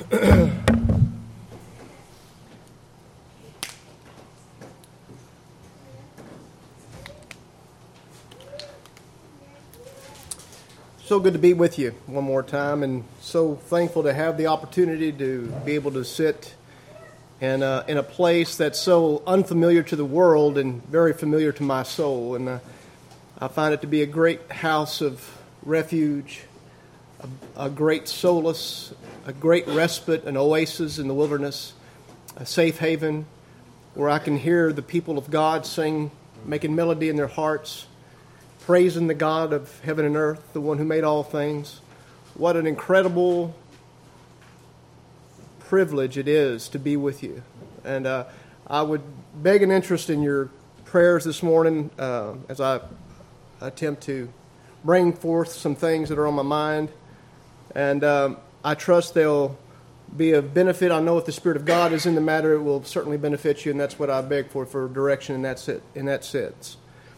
So good to be with you one more time, and so thankful to have the opportunity to be able to sit in a place that's so unfamiliar to the world and very familiar to my soul. And I find it to be a great house of refuge, a great solace, a great respite, an oasis in the wilderness, a safe haven where I can hear the people of God sing, making melody in their hearts, praising the God of heaven and earth, the one who made all things. What an incredible privilege it is to be with you. And I would beg an interest in your prayers this morning as I attempt to bring forth some things that are on my mind. And I trust they'll be of benefit. I know if the Spirit of God is in the matter, it will certainly benefit you, and that's what I beg for direction in that sense.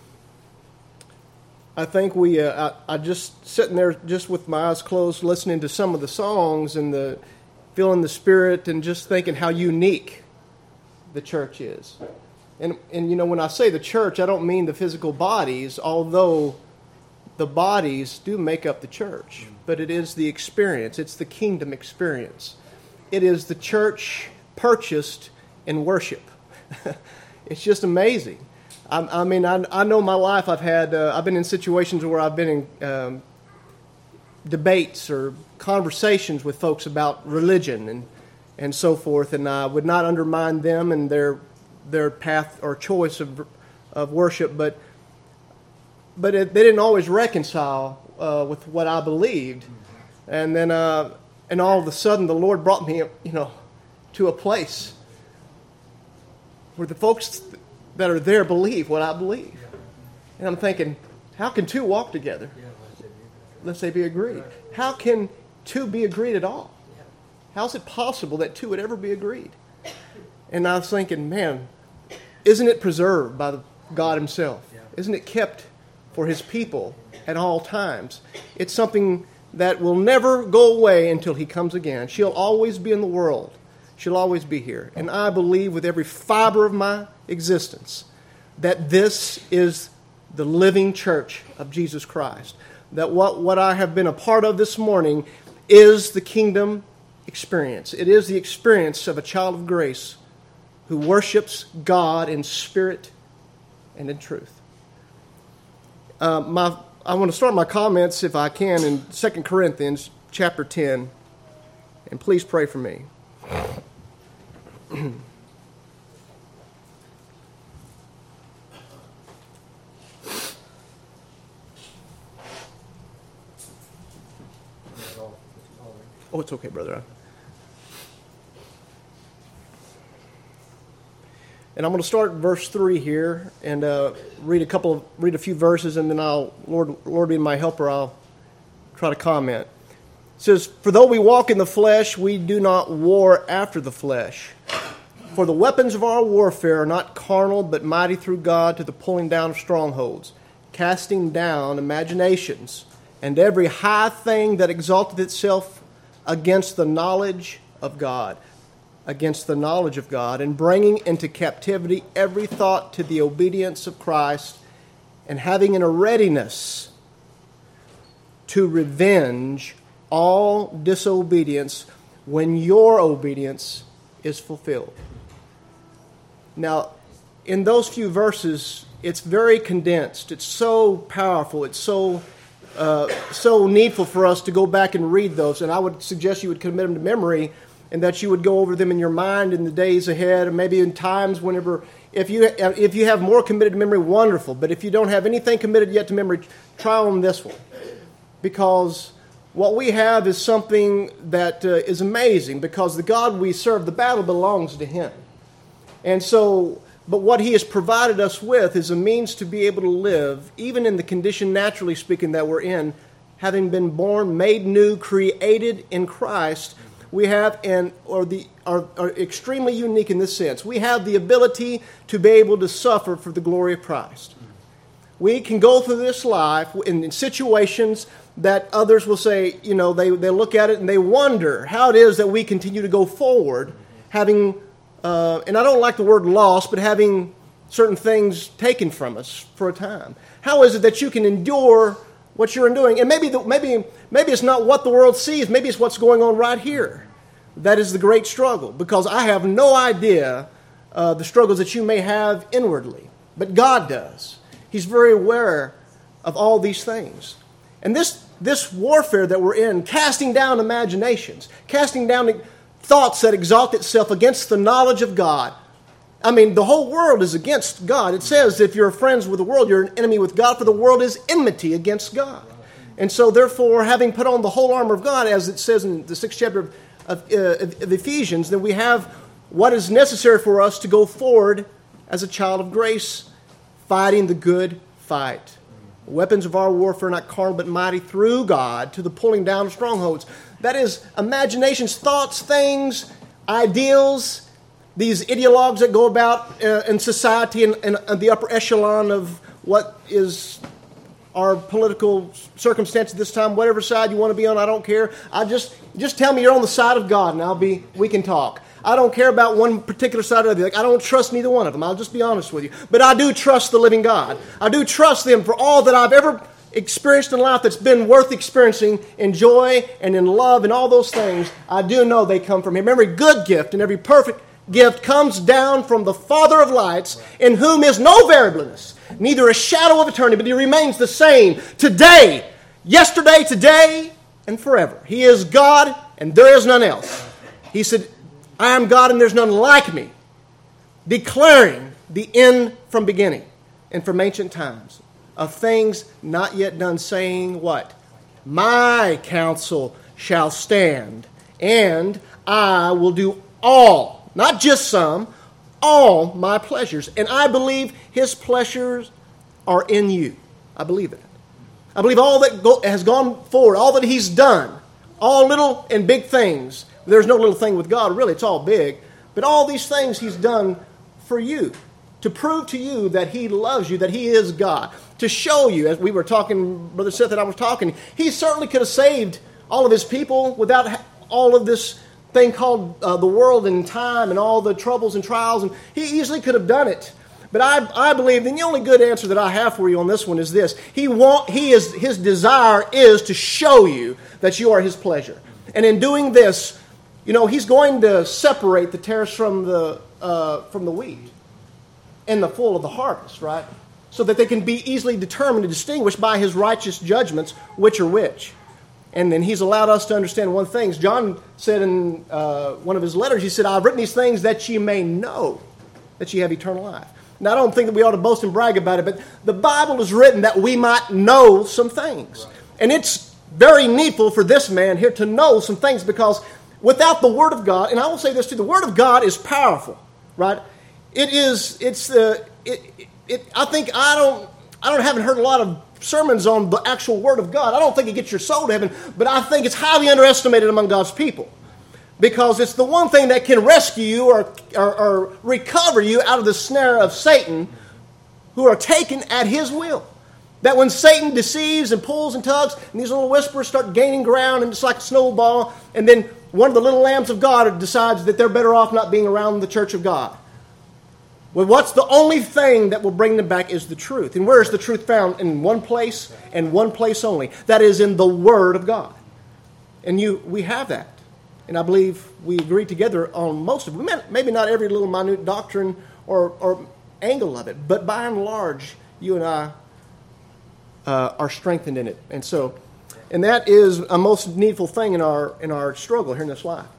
I think I just sitting there just with my eyes closed, listening to some of the songs and feeling the Spirit and just thinking how unique the church is. And you know, when I say the church, I don't mean the physical bodies, although the bodies do make up the church. But it is the experience. It's the kingdom experience. It is the church purchased in worship. It's just amazing. I mean, I know my life. I've been in situations where I've been in debates or conversations with folks about religion and so forth, and I would not undermine them and their path or choice of worship, but they didn't always reconcile with what I believed, and then and all of a sudden the Lord brought me, to a place where the folks that are there believe what I believe. And I'm thinking, how can two walk together unless they be agreed? How can two be agreed at all? How is it possible that two would ever be agreed? And I was thinking, man, isn't it preserved by God Himself? Isn't it kept for His people at all times? It's something that will never go away until He comes again. She'll always be in the world. She'll always be here. And I believe with every fiber of my existence that this is the living church of Jesus Christ. That what I have been a part of this morning is the kingdom experience. It is the experience of a child of grace who worships God in spirit and in truth. I want to start my comments, if I can, in 2 Corinthians chapter 10. And please pray for me. Oh, it's okay, brother. And I'm going to start verse 3 here and read a few verses, and then Lord being my helper, I'll try to comment. It says, "For though we walk in the flesh, we do not war after the flesh. For the weapons of our warfare are not carnal, but mighty through God to the pulling down of strongholds, casting down imaginations, and every high thing that exalteth itself against the knowledge of God, and bringing into captivity every thought to the obedience of Christ, and having in a readiness to revenge all disobedience when your obedience is fulfilled." Now, in those few verses, it's very condensed. It's so powerful. It's so needful for us to go back and read those. And I would suggest you would commit them to memory, and that you would go over them in your mind in the days ahead, or maybe in times whenever. If you have more committed to memory, wonderful. But if you don't have anything committed yet to memory, try on this one, because what we have is something that is amazing, because the God we serve, the battle belongs to Him. And so, but what He has provided us with is a means to be able to live, even in the condition, naturally speaking, that we're in, having been born, made new, created in Christ. We have, are extremely unique in this sense. We have the ability to be able to suffer for the glory of Christ. We can go through this life in situations that others will say, they look at it and they wonder how it is that we continue to go forward, having, and I don't like the word loss, but having certain things taken from us for a time. How is it that you can endure what you're enduring? And maybe it's not what the world sees. Maybe it's what's going on right here. That is the great struggle, because I have no idea the struggles that you may have inwardly, but God does. He's very aware of all these things. And this warfare that we're in, casting down imaginations, casting down thoughts that exalt itself against the knowledge of God. I mean, the whole world is against God. It says if you're friends with the world, you're an enemy with God, for the world is enmity against God. And so therefore, having put on the whole armor of God, as it says in the 6th chapter of Ephesians, then we have what is necessary for us to go forward as a child of grace, fighting the good fight. The weapons of our warfare are not carnal, but mighty through God to the pulling down of strongholds. That is, imaginations, thoughts, things, ideals, these ideologues that go about in society and the upper echelon of what is our political circumstance at this time, whatever side you want to be on, I don't care. Just tell me you're on the side of God, and we can talk. I don't care about one particular side or the other. I don't trust neither one of them. I'll just be honest with you. But I do trust the living God. I do trust them for all that I've ever experienced in life that's been worth experiencing in joy and in love and all those things. I do know they come from Him. Every good gift and every perfect gift comes down from the Father of lights, in whom is no variableness, neither a shadow of turning, but He remains the same today, yesterday, today, and forever. He is God, and there is none else. He said, I am God, and there's none like me, declaring the end from beginning and from ancient times, of things not yet done, saying what? My counsel shall stand, and I will do all, not just some, all my pleasures. And I believe His pleasures are in you. I believe it. I believe all that has gone forward, all that He's done, all little and big things. There's no little thing with God, really. It's all big. But all these things He's done for you, to prove to you that He loves you, that He is God, to show you, as we were talking, Brother Seth and I were talking, He certainly could have saved all of His people without all of this thing called the world and time and all the troubles and trials, and He easily could have done it. But I believe, and the only good answer that I have for you on this one is this: His desire is to show you that you are His pleasure, and in doing this, He's going to separate the tares from the wheat and the full of the harvest, right? So that they can be easily determined and distinguished by His righteous judgments, which are which. And then He's allowed us to understand one thing. John said in one of his letters, he said, I've written these things that ye may know that ye have eternal life. Now, I don't think that we ought to boast and brag about it, but the Bible is written that we might know some things. And it's very needful for this man here to know some things, because without the Word of God, and I will say this too, the Word of God is powerful, right? I haven't heard a lot of sermons on the actual Word of God. I don't think it gets your soul to heaven, but I think it's highly underestimated among God's people, because it's the one thing that can rescue you or recover you out of the snare of Satan, who are taken at his will. That when Satan deceives and pulls and tugs, and these little whispers start gaining ground, and it's like a snowball, and then one of the little lambs of God decides that they're better off not being around the church of God. Well, what's the only thing that will bring them back is the truth. And where is the truth found? In one place, and one place only. That is in the Word of God. And we have that. And I believe we agree together on most of it. Maybe not every little minute doctrine or angle of it, but by and large, you and I are strengthened in it. And that is a most needful thing in our struggle here in this life.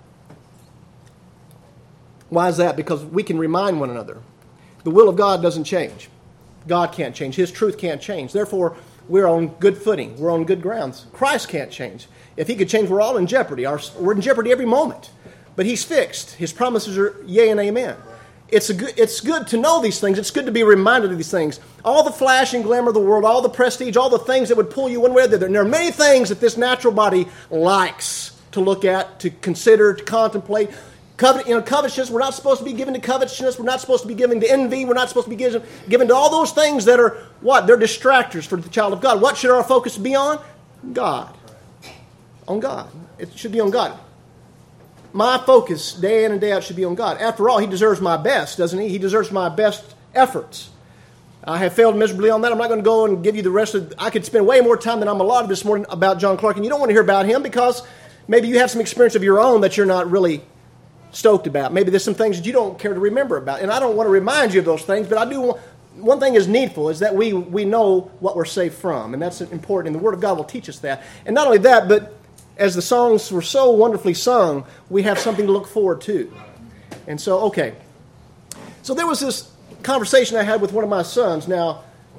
Why is that? Because we can remind one another. The will of God doesn't change. God can't change. His truth can't change. Therefore, we're on good footing. We're on good grounds. Christ can't change. If He could change, we're all in jeopardy. We're in jeopardy every moment. But He's fixed. His promises are yea and amen. It's good to know these things. It's good to be reminded of these things. All the flash and glamour of the world, all the prestige, all the things that would pull you one way or the other. And there are many things that this natural body likes to look at, to consider, to contemplate. Covetousness, we're not supposed to be given to covetousness. We're not supposed to be given to envy. We're not supposed to be given to all those things that are what? They're distractors for the child of God. What should our focus be on? God. On God. It should be on God. My focus day in and day out should be on God. After all, He deserves my best, doesn't He? He deserves my best efforts. I have failed miserably on that. I'm not going to go and give you the rest of... I could spend way more time than I'm allotted this morning about John Clark, and you don't want to hear about him because maybe you have some experience of your own that you're not really stoked about. Maybe there's some things that you don't care to remember about. And I don't want to remind you of those things, but I do want... One thing is needful, is that we know what we're saved from, and that's important, and the Word of God will teach us that. And not only that, but as the songs were so wonderfully sung, we have something to look forward to. And so, okay. So there was this conversation I had with one of my sons. Now,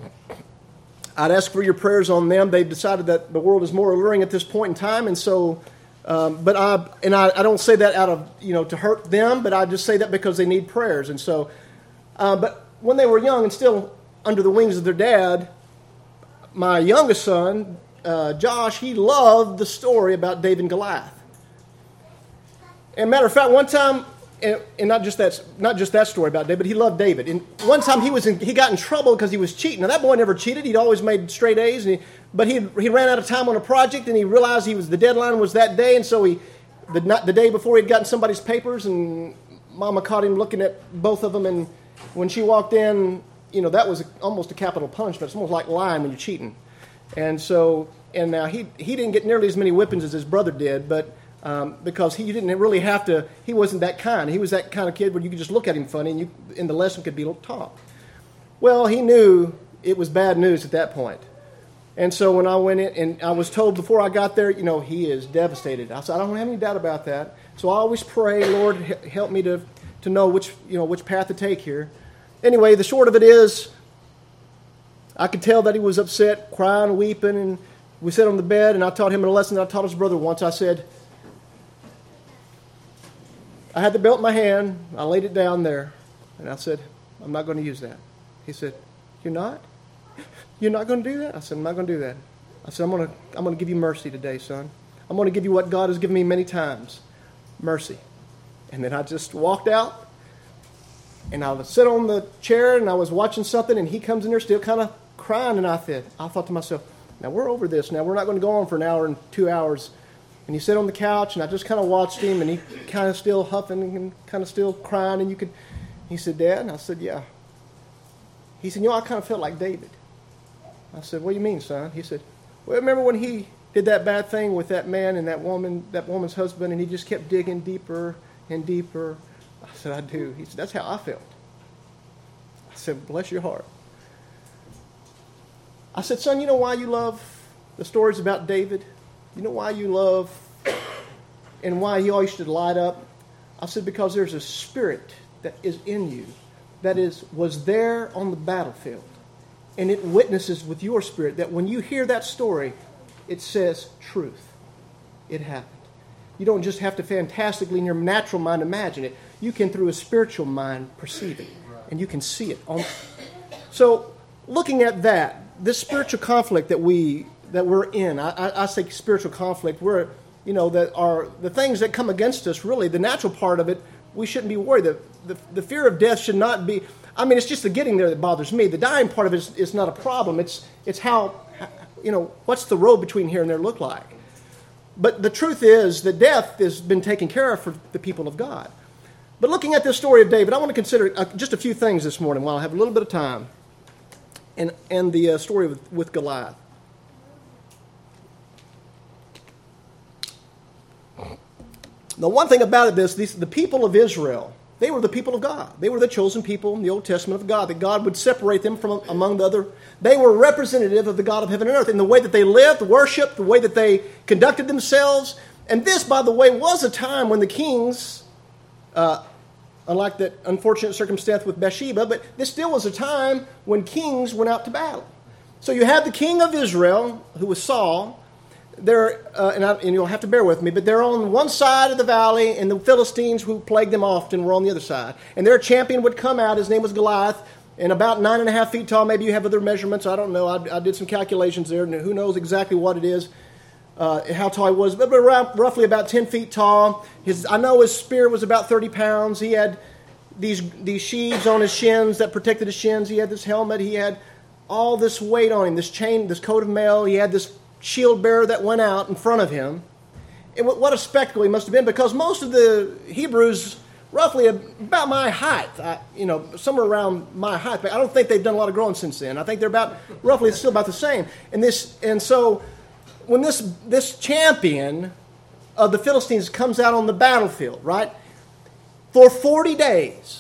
I'd ask for your prayers on them. They've decided that the world is more alluring at this point in time, and so... But I don't say that out of, to hurt them, but I just say that because they need prayers. And so, but when they were young and still under the wings of their dad, my youngest son, Josh, he loved the story about David and Goliath. And matter of fact, one time, and not just that story about David, but he loved David. And one time he got in trouble because he was cheating. Now that boy never cheated; he'd always made straight A's. But he ran out of time on a project, and he realized the deadline was that day, and so the day before he'd gotten somebody's papers, and Mama caught him looking at both of them, and when she walked in, that was almost a capital punishment. It's almost like lying when you're cheating. And so, and now he didn't get nearly as many whippings as his brother did, but because he didn't really have to, he wasn't that kind. He was that kind of kid where you could just look at him funny, and the lesson could be taught. Well, he knew it was bad news at that point. And so when I went in, and I was told before I got there, he is devastated. I said, I don't have any doubt about that. So I always pray, Lord, help me to know which path to take here. Anyway, the short of it is, I could tell that he was upset, crying, weeping, and we sat on the bed, and I taught him a lesson that I taught his brother once. I said, I had the belt in my hand, I laid it down there, and I said, I'm not going to use that. He said, you're not? You're not going to do that? I said, I'm not going to do that. I said, I'm going to give you mercy today, son. I'm going to give you what God has given me many times, mercy. And then I just walked out, and I was sitting on the chair, and I was watching something, and he comes in there still kind of crying, and I thought to myself, now we're over this. Now we're not going to go on for an hour and 2 hours. And he sat on the couch, and I just kind of watched him, and he kind of still huffing and kind of still crying, and he said, Dad? And I said, yeah. He said, I kind of felt like David. I said, what do you mean, son? He said, well, remember when he did that bad thing with that man and that woman's husband, and he just kept digging deeper and deeper? I said, I do. He said, that's how I felt. I said, bless your heart. I said, son, you know why you love the stories about David? You know why you love and why he always should light up? I said, because there's a spirit that is in you that was there on the battlefield. And it witnesses with your spirit that when you hear that story, it says truth. It happened. You don't just have to fantastically in your natural mind imagine it. You can, through a spiritual mind, perceive it. And you can see it. So, looking at that, this spiritual conflict that we're in, I say spiritual conflict, that are the things that come against us, really, the natural part of it, we shouldn't be worried. The fear of death should not be... it's just the getting there that bothers me. The dying part of it is not a problem. It's how, what's the road between here and there look like? But the truth is that death has been taken care of for the people of God. But looking at this story of David, I want to consider just a few things this morning while I have a little bit of time. And the story with Goliath. The one thing about it is the people of Israel, they were the people of God. They were the chosen people in the Old Testament of God, that God would separate them from among the other. They were representative of the God of heaven and earth in the way that they lived, worshiped, the way that they conducted themselves. And this, by the way, was a time when the kings, unlike that unfortunate circumstance with Bathsheba, but this still was a time when kings went out to battle. So you have the king of Israel, who was Saul. And you'll have to bear with me, but they're on one side of the valley, and the Philistines who plagued them often were on the other side. And their champion would come out. His name was Goliath, and about 9.5 feet tall. Maybe you have other measurements. I don't know. I did some calculations there, and who knows exactly what it is. how tall he was, but around roughly about 10 feet tall. I know his spear was about 30 pounds. He had these sheaves on his shins that protected his shins. He had this helmet. He had all this weight on him, this chain, this coat of mail. He had this shield bearer that went out in front of him. And what a spectacle he must have been, because most of the Hebrews, roughly about my height, somewhere around my height. But I don't think they've done a lot of growing since then. I think they're about roughly still about the same. And so when this champion of the Philistines comes out on the battlefield, right, for 40 days,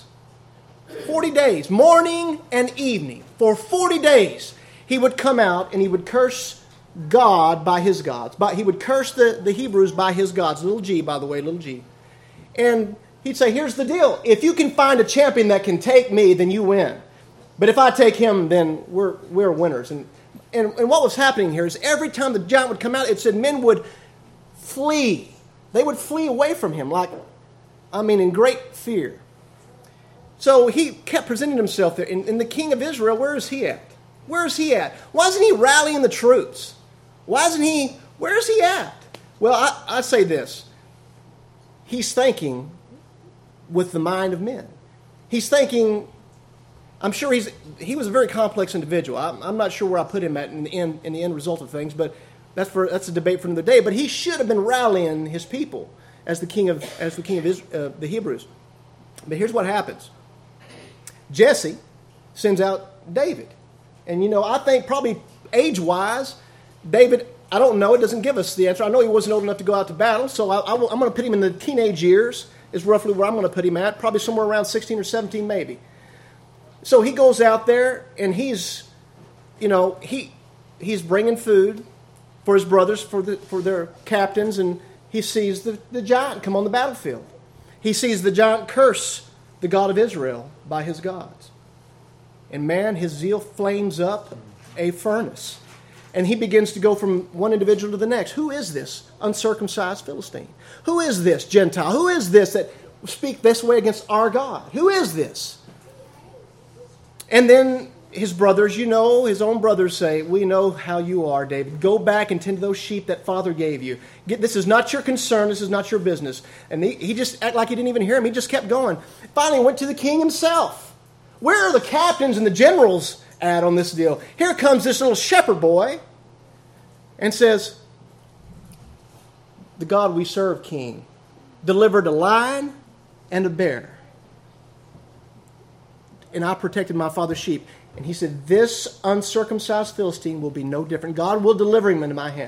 morning and evening, for 40 days, he would come out and he would curse God by his gods. But he would curse the Hebrews by his gods. Little g, by the way, little g. And he'd say, here's the deal. If you can find a champion that can take me, then you win. But if I take him, then we're winners. And what was happening here is every time the giant would come out, it said men would flee. They would flee away from him, in great fear. So he kept presenting himself there. And the king of Israel, where is he at? Where is he at? Why isn't he rallying the troops? Where is he at? Well, I say this. He's thinking with the mind of men. He's thinking, I'm sure he was a very complex individual. I'm not sure where I put him at in the end result of things, but that's a debate for another day. But he should have been rallying his people as the king of the Hebrews. But here's what happens. Jesse sends out David. And, I think probably age-wise, David, I don't know. It doesn't give us the answer. I know he wasn't old enough to go out to battle, so I'm going to put him in the teenage years is roughly where I'm going to put him at, probably somewhere around 16 or 17 maybe. So he goes out there, and he's bringing food for his brothers, for their captains, and he sees the giant come on the battlefield. He sees the giant curse the God of Israel by his gods. And man, his zeal flames up a furnace. And he begins to go from one individual to the next. Who is this uncircumcised Philistine? Who is this Gentile? Who is this that speak this way against our God? Who is this? And then his brothers, his own brothers say, we know how you are, David. Go back and tend to those sheep that father gave you. This is not your concern. This is not your business. And he just acted like he didn't even hear him. He just kept going. Finally went to the king himself. Where are the captains and the generals at on this deal? Here comes this little shepherd boy and says, the God we serve, king, delivered a lion and a bear. And I protected my father's sheep. And he said, this uncircumcised Philistine will be no different. God will deliver him into my hand.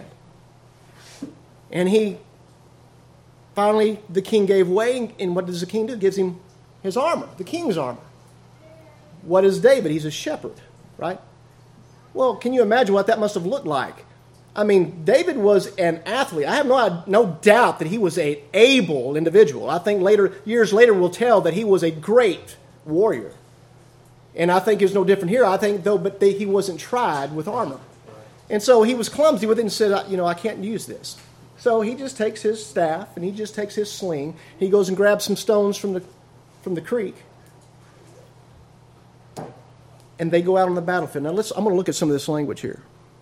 And finally, the king gave way. And what does the king do? Gives him his armor, the king's armor. What is David? He's a shepherd, right? Well, can you imagine what that must have looked like? David was an athlete. I have no doubt that he was an able individual. I think years later, we'll tell that he was a great warrior. And I think it's no different here. I think, he wasn't tried with armor. And so he was clumsy with it and said, I can't use this. So he just takes his staff and he just takes his sling. He goes and grabs some stones from the creek. And they go out on the battlefield. Now, I'm going to look at some of this language here.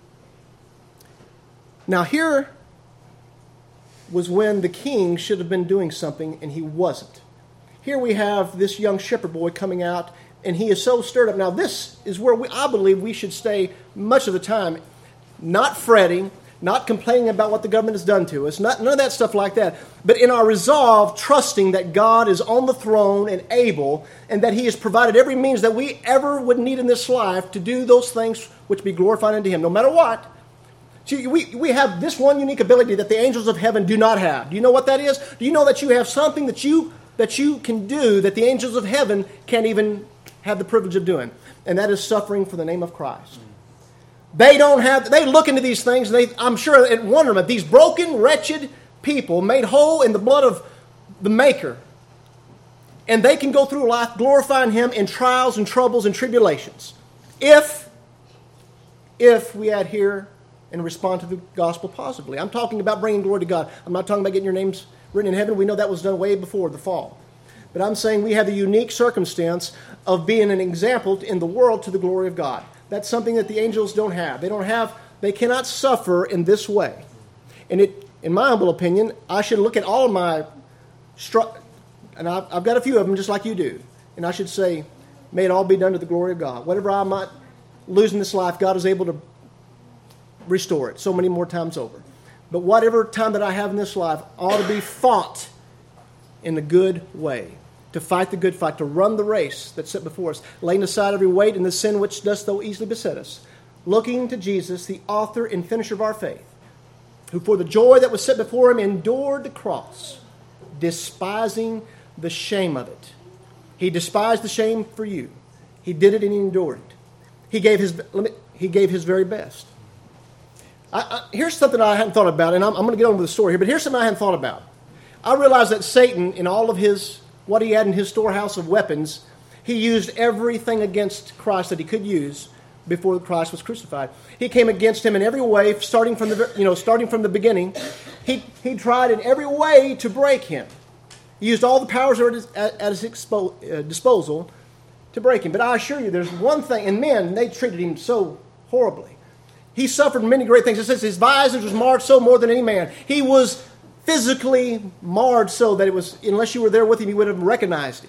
Now, here was when the king should have been doing something, and he wasn't. Here we have this young shepherd boy coming out, and he is so stirred up. Now, this is where I believe we should stay much of the time, not fretting, not complaining about what the government has done to us, none of that stuff like that, but in our resolve, trusting that God is on the throne and able, and that he has provided every means that we ever would need in this life to do those things which be glorified unto him, no matter what. See, we have this one unique ability that the angels of heaven do not have. Do you know what that is? Do you know that you have something that you can do that the angels of heaven can't even have the privilege of doing? And that is suffering for the name of Christ. They look into these things, and I'm sure in wonderment, these broken, wretched people made whole in the blood of the Maker. And they can go through life glorifying him in trials and troubles and tribulations. If we adhere and respond to the gospel positively. I'm talking about bringing glory to God. I'm not talking about getting your names written in heaven. We know that was done way before the fall. But I'm saying we have the unique circumstance of being an example in the world to the glory of God. That's something that the angels don't have. They cannot suffer in this way. And in my humble opinion, I should look at all of my and I've got a few of them just like you do. And I should say, may it all be done to the glory of God. Whatever I might lose in this life, God is able to restore it so many more times over. But whatever time that I have in this life ought to be fought in a good way. To fight the good fight, to run the race that's set before us, laying aside every weight and the sin which does so easily beset us, looking to Jesus, the author and finisher of our faith, who for the joy that was set before him endured the cross, despising the shame of it. He despised the shame for you. He did it and he endured it. He gave his very best. Here's something I hadn't thought about, and I'm going to get on with the story here, but here's something I hadn't thought about. I realized that Satan, in all of what he had in his storehouse of weapons, he used everything against Christ that he could use before Christ was crucified. He came against him in every way, starting from the beginning. He tried in every way to break him. He used all the powers at his disposal to break him. But I assure you, there's one thing, and men, they treated him so horribly. He suffered many great things. It says his visage was marred so more than any man. He was physically marred so that it was, unless you were there with him, you would have recognized him.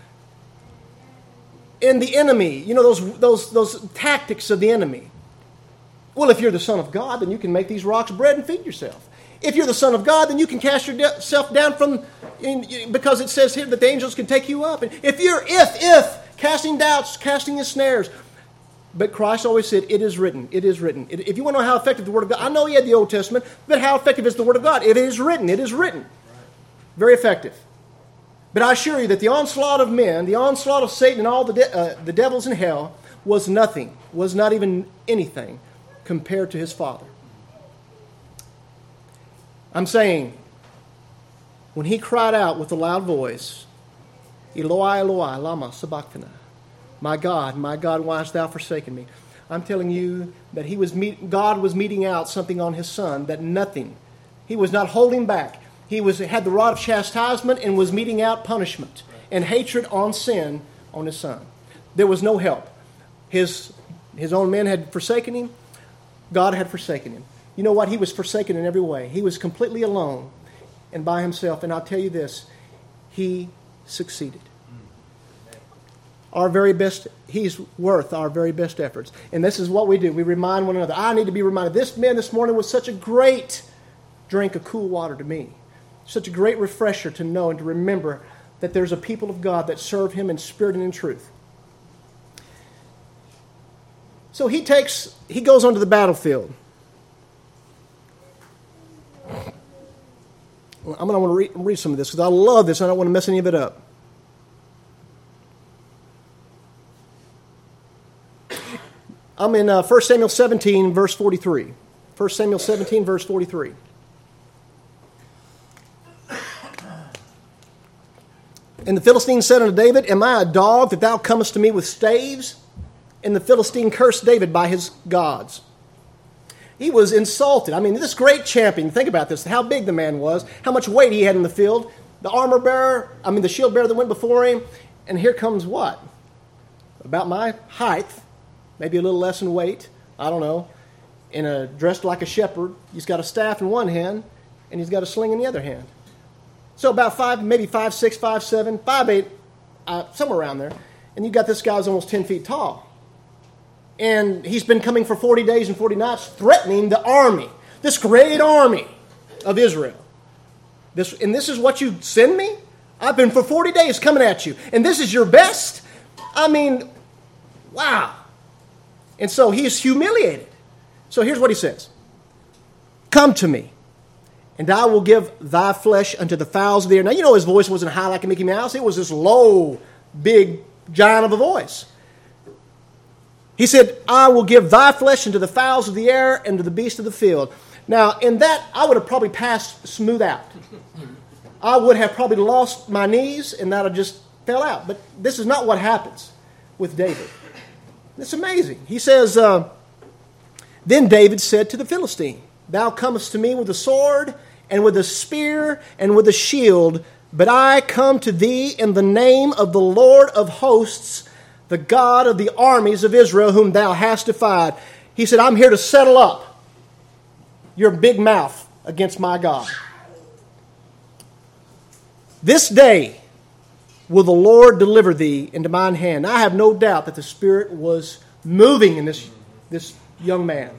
And the enemy, those tactics of the enemy. Well, if you're the Son of God, then you can make these rocks bread and feed yourself. If you're the Son of God, then you can cast yourself down because it says here that the angels can take you up. And if casting doubts, casting his snares. But Christ always said, it is written, it is written. If you want to know how effective the Word of God, I know he had the Old Testament, but how effective is the Word of God? If it is written, it is written. Very effective. But I assure you that the onslaught of men, the onslaught of Satan and all the devils in hell was nothing, was not even anything compared to his Father. I'm saying, when he cried out with a loud voice, Eloi, Eloi, lama sabachthani, my God, why hast thou forsaken me? I'm telling you that God was meting out something on his Son, that nothing. He was not holding back. He had the rod of chastisement and was meting out punishment and hatred on sin on his Son. There was no help. His own men had forsaken him. God had forsaken him. You know what? He was forsaken in every way. He was completely alone and by himself. And I'll tell you this, he succeeded. Our very best, he's worth our very best efforts. And this is what we do. We remind one another. I need to be reminded. This man this morning was such a great drink of cool water to me. Such a great refresher to know and to remember that there's a people of God that serve him in spirit and in truth. So he goes onto the battlefield. I'm going to want to read some of this because I love this and I don't want to mess any of it up. I'm in 1 Samuel 17, verse 43. 1 Samuel 17, verse 43. And the Philistine said unto David, Am I a dog that thou comest to me with staves? And the Philistine cursed David by his gods. He was insulted. I mean, this great champion, think about this, how big the man was, how much weight he had in the field. The shield bearer that went before him. And here comes what? About my height. Maybe a little less in weight, I don't know, dressed like a shepherd. He's got a staff in one hand, and he's got a sling in the other hand. So about maybe 5'6", 5'7", 5'8", somewhere around there. And you got this guy who's almost 10 feet tall. And he's been coming for 40 days and 40 nights, threatening the army, this great army of Israel. This is what you send me? I've been for 40 days coming at you, and this is your best? I mean, wow. And so he is humiliated. So here's what he says. Come to me, and I will give thy flesh unto the fowls of the air. Now, you know his voice wasn't high like a Mickey Mouse. It was this low, big giant of a voice. He said, I will give thy flesh unto the fowls of the air and to the beasts of the field. Now, in that, I would have probably passed smooth out. I would have probably lost my knees, and that would just fell out. But this is not what happens with David. It's amazing. He says, Then David said to the Philistine, Thou comest to me with a sword and with a spear and with a shield, but I come to thee in the name of the Lord of hosts, the God of the armies of Israel, whom thou hast defied. He said, I'm here to settle up your big mouth against my God. This day will the Lord deliver thee into mine hand. I have no doubt that the Spirit was moving in this young man.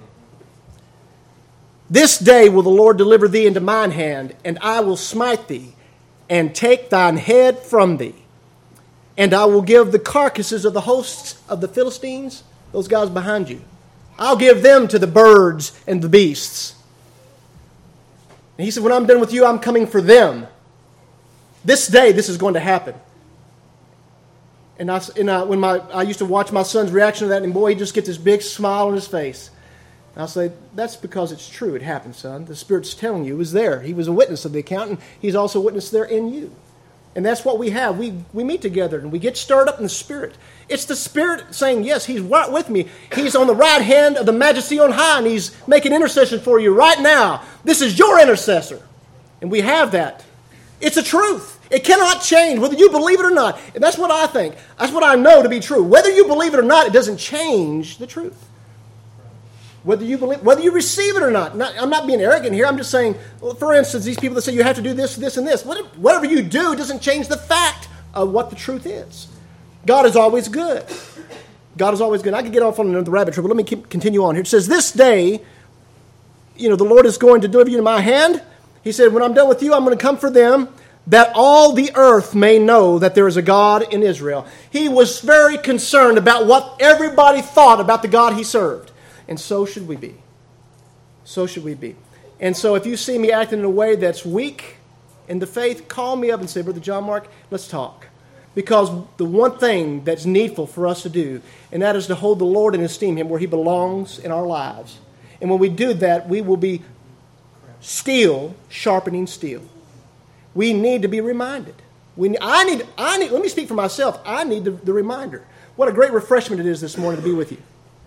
This day will the Lord deliver thee into mine hand, and I will smite thee, and take thine head from thee. And I will give the carcasses of the hosts of the Philistines, those guys behind you, I'll give them to the birds and the beasts. And he said, when I'm done with you, I'm coming for them. This day, this is going to happen. And I used to watch my son's reaction to that, and boy, he just gets this big smile on his face. And I'll say, that's because it's true. It happened, son. The Spirit's telling you. It was there. He was a witness of the account, and he's also a witness there in you. And that's what we have. We meet together, and we get stirred up in the Spirit. It's the Spirit saying, yes, He's right with me. He's on the right hand of the Majesty on high, and He's making intercession for you right now. This is your intercessor. And we have that. It's a truth. It cannot change, whether you believe it or not. And that's what I think. That's what I know to be true. Whether you believe it or not, it doesn't change the truth. Whether you receive it or not. I'm not being arrogant here. I'm just saying, well, for instance, these people that say you have to do this, this, and this. Whatever you do doesn't change the fact of what the truth is. God is always good. God is always good. I could get off on another rabbit trail, but let me continue on here. It says, this day, the Lord is going to deliver you into my hand. He said, when I'm done with you, I'm going to come for them, that all the earth may know that there is a God in Israel. He was very concerned about what everybody thought about the God he served. And so should we be. So should we be. And so if you see me acting in a way that's weak in the faith, call me up and say, Brother John Mark, let's talk. Because the one thing that's needful for us to do, and that is to hold the Lord and esteem Him where He belongs in our lives. And when we do that, we will be steel sharpening steel. We need to be reminded. I need. Let me speak for myself. I need the reminder. What a great refreshment it is this morning to be with you.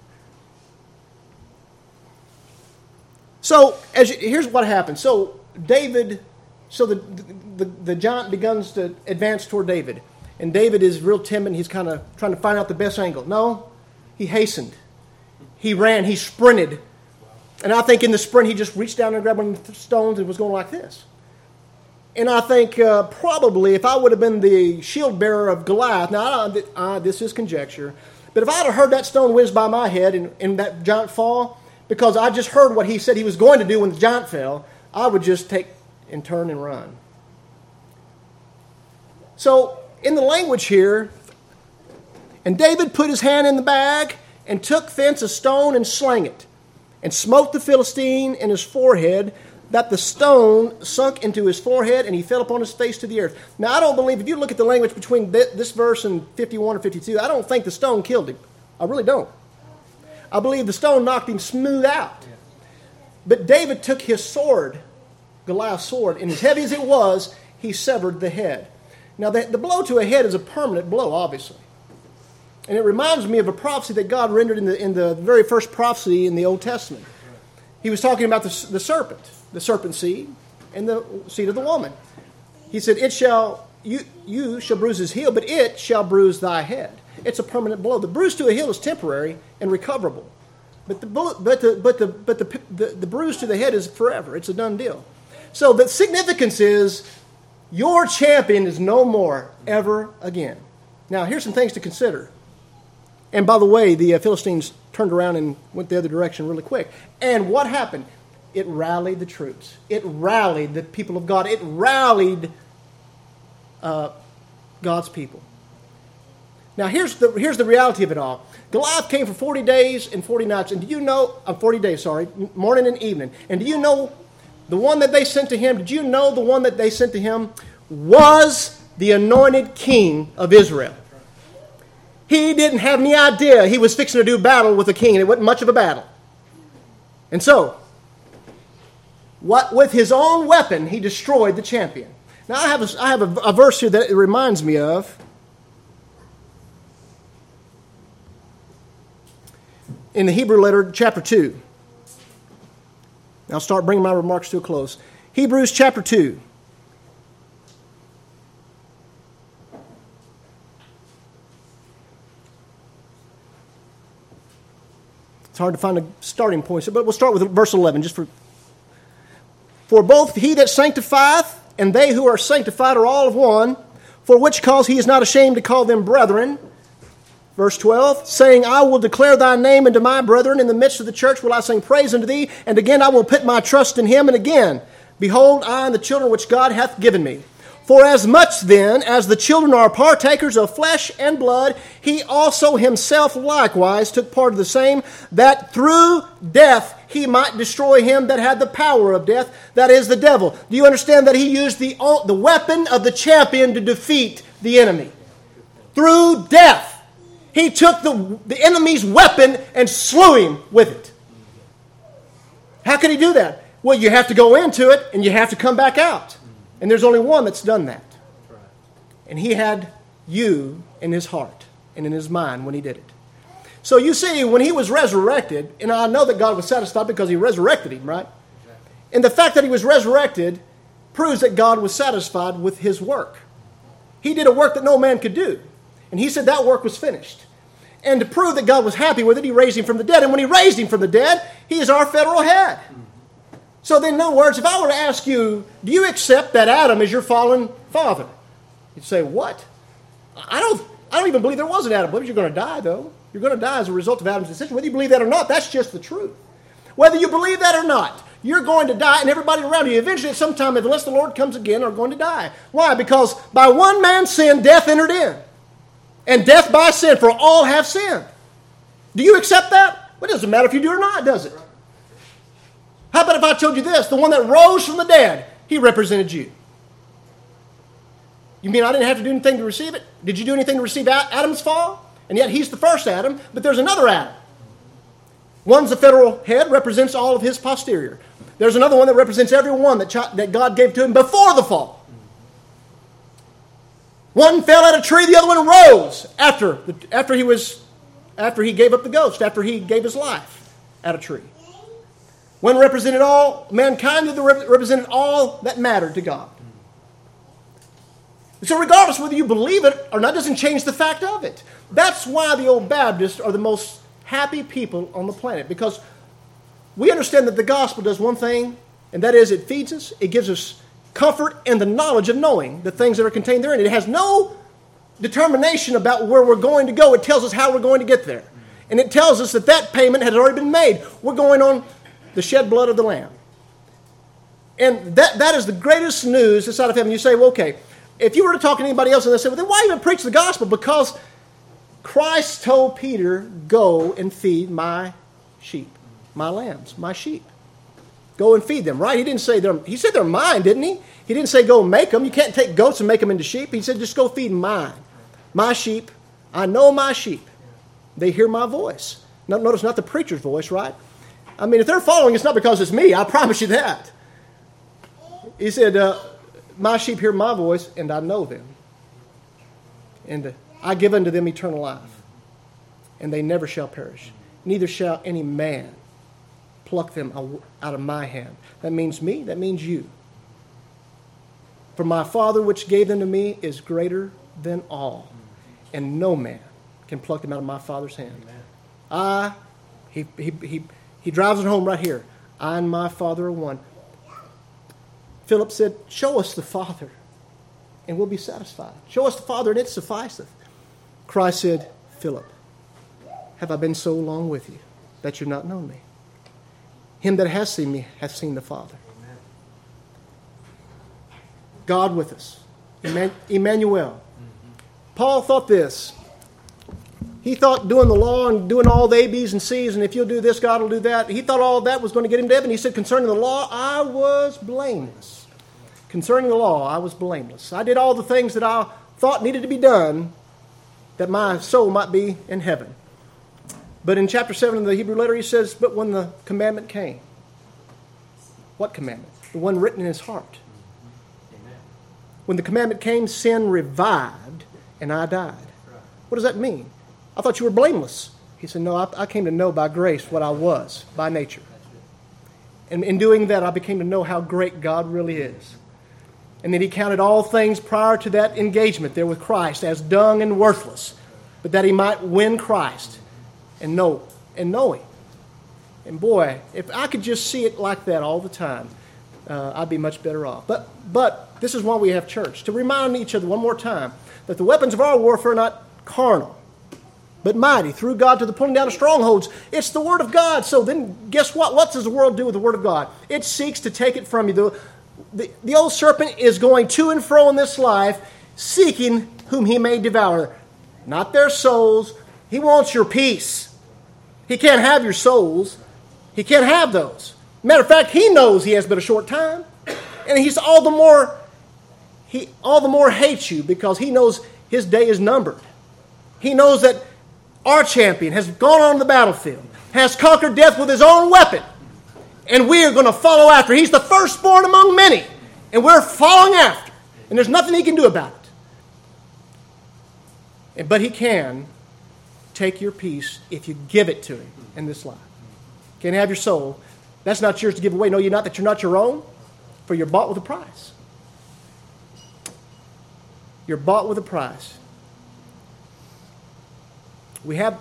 So here's what happened. So David, the giant begins to advance toward David, and David is real timid. He's kind of trying to find out the best angle. No, he hastened. He ran. He sprinted, and I think in the sprint he just reached down and grabbed one of the stones and was going like this. And I think probably if I would have been the shield bearer of Goliath, now this is conjecture, but if I'd have heard that stone whiz by my head and that giant fall, because I just heard what he said he was going to do when the giant fell, I would just take and turn and run. So in the language here, and David put his hand in the bag and took thence a stone and slang it, and smote the Philistine in his forehead, that the stone sunk into his forehead, and he fell upon his face to the earth. Now, I don't believe, if you look at the language between this verse and 51 or 52, I don't think the stone killed him. I really don't. I believe the stone knocked him smooth out. But David took his sword, Goliath's sword, and as heavy as it was, he severed the head. Now, the blow to a head is a permanent blow, obviously. And it reminds me of a prophecy that God rendered in the very first prophecy in the Old Testament. He was talking about the serpent seed, and the seed of the woman. He said, you shall bruise his heel, but it shall bruise thy head. It's a permanent blow. The bruise to a heel is temporary and recoverable. But the bruise to the head is forever. It's a done deal. So the significance is your champion is no more ever again. Now, here's some things to consider. And by the way, the Philistines turned around and went the other direction really quick. And what happened? It rallied the troops. It rallied the people of God. It rallied God's people. Now, here's the reality of it all. Goliath came for 40 days and 40 nights. And do you know, 40 days, morning and evening. And do you know the one that they sent to him? Did you know the one that they sent to him was the anointed king of Israel? He didn't have any idea he was fixing to do battle with a king, and it wasn't much of a battle. And so, with his own weapon, he destroyed the champion. Now, I have a verse here that it reminds me of. In the Hebrew letter, chapter 2. I'll start bringing my remarks to a close. Hebrews chapter 2. It's hard to find a starting point, but we'll start with verse 11, just for For both he that sanctifieth and they who are sanctified are all of one, for which cause he is not ashamed to call them brethren. Verse 12, saying, I will declare thy name unto my brethren. In the midst of the church will I sing praise unto thee. And again I will put my trust in him. And again, behold, I and the children which God hath given me. For as much then as the children are partakers of flesh and blood, he also himself likewise took part of the same, that through death he might destroy him that had the power of death, that is the devil. Do you understand that he used the weapon of the champion to defeat the enemy? Through death. He took the enemy's weapon and slew him with it. How could he do that? Well, you have to go into it and you have to come back out. And there's only one that's done that. And he had you in his heart and in his mind when he did it. So you see, when he was resurrected, and I know that God was satisfied because he resurrected him, right? And the fact that he was resurrected proves that God was satisfied with his work. He did a work that no man could do. And he said that work was finished. And to prove that God was happy with it, he raised him from the dead. And when he raised him from the dead, he is our federal head. So then, in other words, if I were to ask you, do you accept that Adam is your fallen father? You'd say, what? I don't even believe there was an Adam. I believe you're going to die, though. You're going to die as a result of Adam's decision. Whether you believe that or not, that's just the truth. Whether you believe that or not, you're going to die, and everybody around you, eventually at some time, unless the Lord comes again, are going to die. Why? Because by one man's sin, death entered in. And death by sin, for all have sinned. Do you accept that? Well, it doesn't matter if you do or not, does it? How about if I told you this? The one that rose from the dead, he represented you. You mean I didn't have to do anything to receive it? Did you do anything to receive Adam's fall? And yet he's the first Adam, but there's another Adam. One's the federal head, represents all of his posterior. There's another one that represents every one that God gave to him before the fall. One fell out of a tree, the other one rose after he gave up the ghost, after he gave his life at a tree. One represented all mankind, the other represented all that mattered to God. So regardless whether you believe it or not, doesn't change the fact of it. That's why the old Baptists are the most happy people on the planet, because we understand that the gospel does one thing, and that is it feeds us, it gives us comfort and the knowledge of knowing the things that are contained therein. It has no determination about where we're going to go. It tells us how we're going to get there. And it tells us that payment has already been made. We're going on the shed blood of the Lamb. And that is the greatest news this side of heaven. You say, well, okay, if you were to talk to anybody else and they say, well, then why even preach the gospel? Because Christ told Peter, go and feed my sheep, my lambs, my sheep. Go and feed them, right? He didn't say he said they're mine, didn't he? He didn't say go make them. You can't take goats and make them into sheep. He said just go feed mine. My sheep. I know my sheep. They hear my voice. Notice not the preacher's voice, right? I mean, if they're following, it's not because it's me. I promise you that. He said, my sheep hear my voice, and I know them. And I give unto them eternal life. And they never shall perish. Neither shall any man pluck them out of my hand. That means me. That means you. For my Father which gave them to me is greater than all. And no man can pluck them out of my Father's hand. He drives it home right here. I and my Father are one. Philip said, show us the Father, and we'll be satisfied. Show us the Father, and it sufficeth. Christ said, Philip, have I been so long with you that you've not known me? Him that has seen me hath seen the Father. Amen. God with us. Emmanuel. Mm-hmm. Paul thought this. He thought doing the law and doing all the A, B's, and C's, and if you'll do this, God will do that. He thought all of that was going to get him to heaven. He said, concerning the law, I was blameless. Concerning the law, I was blameless. I did all the things that I thought needed to be done that my soul might be in heaven. But in chapter 7 of the Hebrew letter, he says, but when the commandment came. What commandment? The one written in his heart. Amen. When the commandment came, sin revived, and I died. What does that mean? I thought you were blameless. He said, no, I came to know by grace what I was by nature. And in doing that, I became to know how great God really is. And then he counted all things prior to that engagement there with Christ as dung and worthless, but that he might win Christ and know him. And boy, if I could just see it like that all the time, I'd be much better off. But this is why we have church, to remind each other one more time that the weapons of our warfare are not carnal, but mighty through God to the pulling down of strongholds. It's the Word of God. So then guess what? What does the world do with the Word of God? It seeks to take it from you. The old serpent is going to and fro in this life, seeking whom he may devour. Not their souls. He wants your peace. He can't have your souls. He can't have those. Matter of fact, he knows he has but a short time. And he's all the more hates you because he knows his day is numbered. He knows that our champion has gone on the battlefield, has conquered death with his own weapon, and we are going to follow after. He's the firstborn among many, and we're following after. And there's nothing he can do about it. But he can take your peace if you give it to him in this life. Can't have your soul. That's not yours to give away. No, you're not, that you're not your own, for you're bought with a price. You're bought with a price. We're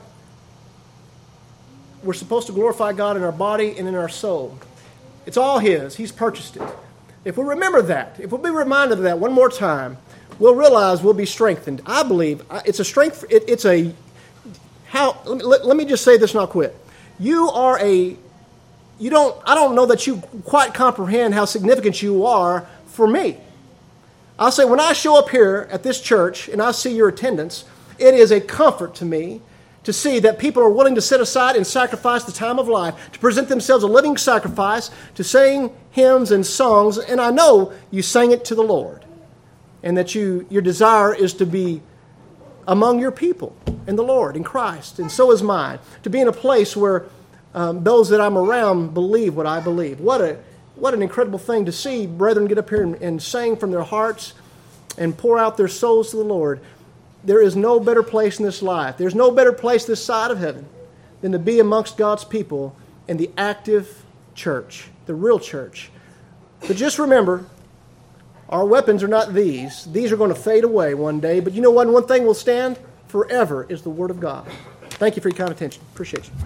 supposed to glorify God in our body and in our soul. It's all His. He's purchased it. If we remember that, if we'll be reminded of that one more time, we'll realize we'll be strengthened. I believe it's a strength. Let me just say this and I'll quit. I don't know that you quite comprehend how significant you are for me. I'll say when I show up here at this church and I see your attendance, it is a comfort to me to see that people are willing to set aside and sacrifice the time of life, to present themselves a living sacrifice, to sing hymns and songs. And I know you sang it to the Lord, and that your desire is to be among your people in the Lord, in Christ. And so is mine, to be in a place where those that I'm around believe what I believe. What an incredible thing to see brethren get up here and sing from their hearts and pour out their souls to the Lord. There is no better place in this life. There's no better place this side of heaven than to be amongst God's people in the active church, the real church. But just remember, our weapons are not these. These are going to fade away one day. But you know what? One thing will stand forever is the Word of God. Thank you for your kind attention. Appreciate you.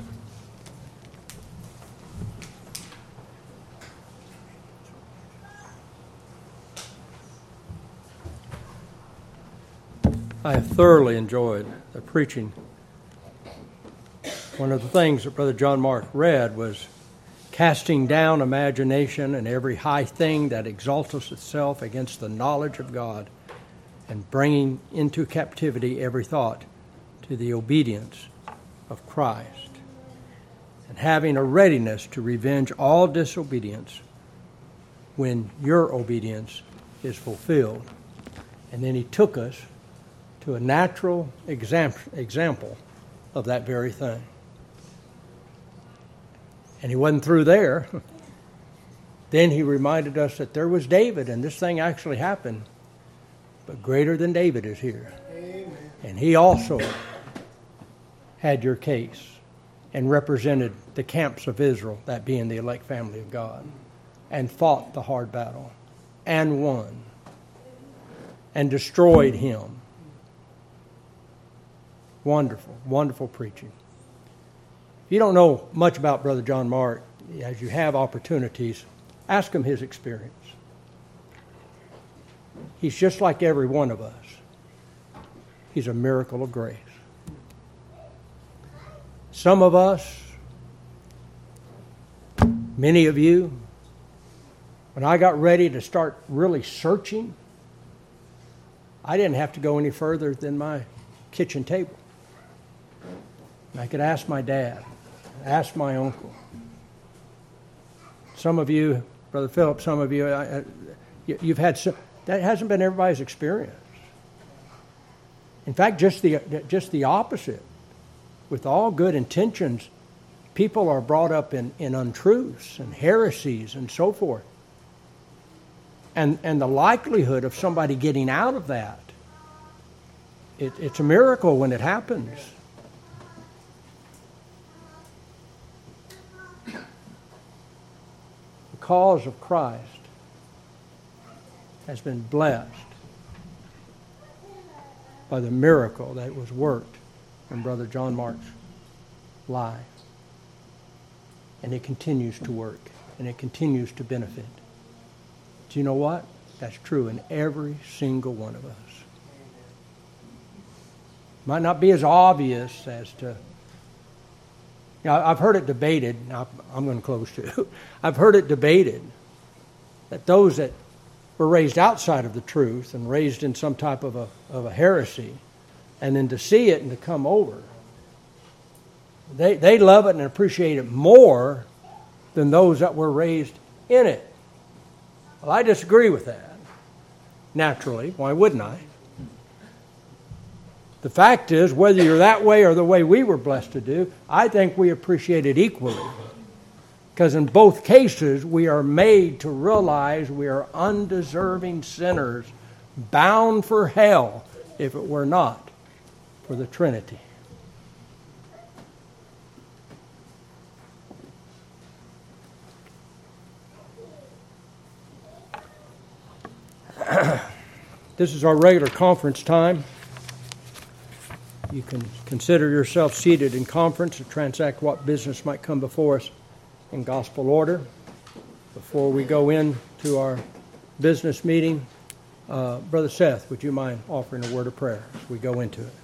I have thoroughly enjoyed the preaching. One of the things that Brother John Mark read was casting down imagination and every high thing that exalteth itself against the knowledge of God, and bringing into captivity every thought to the obedience of Christ, and having a readiness to revenge all disobedience when your obedience is fulfilled. And then he took us to a natural example of that very thing. And he wasn't through there. Then he reminded us that there was David, and this thing actually happened. But greater than David is here. Amen. And he also had your case and represented the camps of Israel, that being the elect family of God, and fought the hard battle and won and destroyed him. Wonderful, wonderful preaching. If you don't know much about Brother John Mark, as you have opportunities, ask him his experience. He's just like every one of us. He's a miracle of grace. Some of us, many of you, when I got ready to start really searching, I didn't have to go any further than my kitchen table. I could ask my dad, ask my uncle. Some of you, Brother Philip, some of you, you've had some, that hasn't been everybody's experience. In fact, just the opposite. With all good intentions, people are brought up in untruths and heresies and so forth. And the likelihood of somebody getting out of that, it's a miracle when it happens. The cause of Christ has been blessed by the miracle that was worked in Brother John Mark's life. And it continues to work, and it continues to benefit. But you know what? That's true in every single one of us. Might not be as obvious as to... I've heard it debated. I'm going to close too. I've heard it debated that those that were raised outside of the truth and raised in some type of a heresy, and then to see it and to come over, they love it and appreciate it more than those that were raised in it. Well, I disagree with that. Naturally, why wouldn't I? The fact is, whether you're that way or the way we were blessed to do, I think we appreciate it equally. Because in both cases, we are made to realize we are undeserving sinners, bound for hell if it were not for the Trinity. This is our regular conference time. You can consider yourself seated in conference to transact what business might come before us in gospel order. Before we go into our business meeting, Brother Seth, would you mind offering a word of prayer as we go into it?